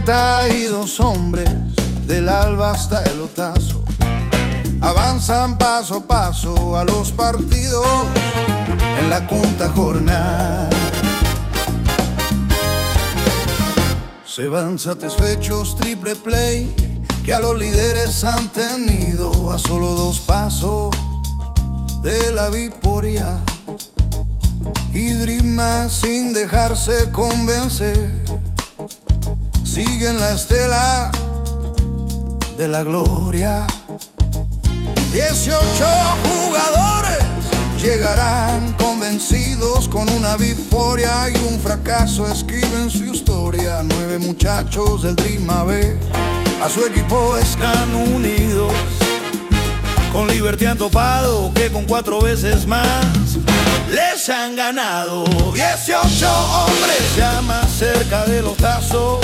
32 hombres, del alba hasta el otazo, avanzan paso a paso a los partidos en la quinta jornada. Se van satisfechos, triple play, que a los líderes han tenido a solo 2 pasos de la victoria. Y Drima, sin dejarse convencer, siguen la estela de la gloria. 18 jugadores llegarán convencidos con una victoria y un fracaso escriben su historia. 9 muchachos del Drima B a su equipo están unidos. Con Liberty han topado que con 4 veces más les han ganado. 18 hombres ya más cerca del otazo,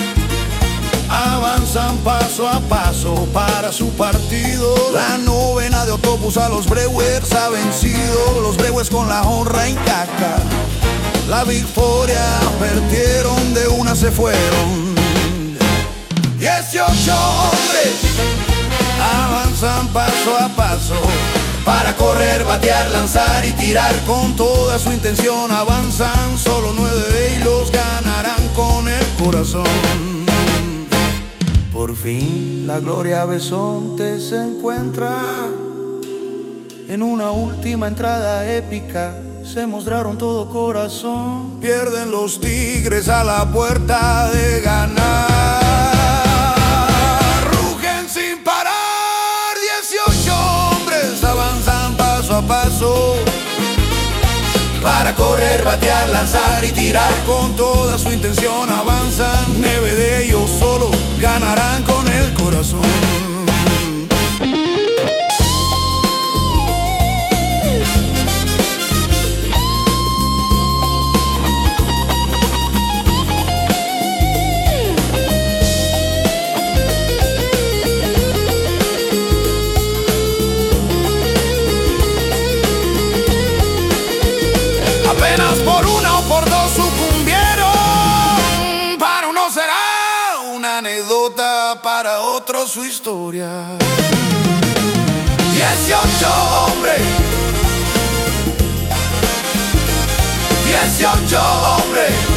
avanzan paso a paso para su partido. La novena de autobús a los Brewers ha vencido. Los Brewers con la honra intacta, la victoria perdieron, de una se fueron. 18 hombres avanzan paso a paso para correr, batear, lanzar y tirar con toda su intención. Avanzan solo 9 y los ganarán con el corazón. Por fin la gloria Besonte se encuentra en una última entrada épica. Se mostraron todo corazón. Pierden los Tigres a la puerta de ganar. Rugen sin parar. 18 hombres avanzan paso a paso para correr, batear, lanzar y tirar con toda su intención. Avanzan 9 de ellos solo ganarán con el corazón. Apenas por 1 o por 2 sucumbieron. Para uno será una anécdota, para otro su historia. 18 hombres, 18 hombres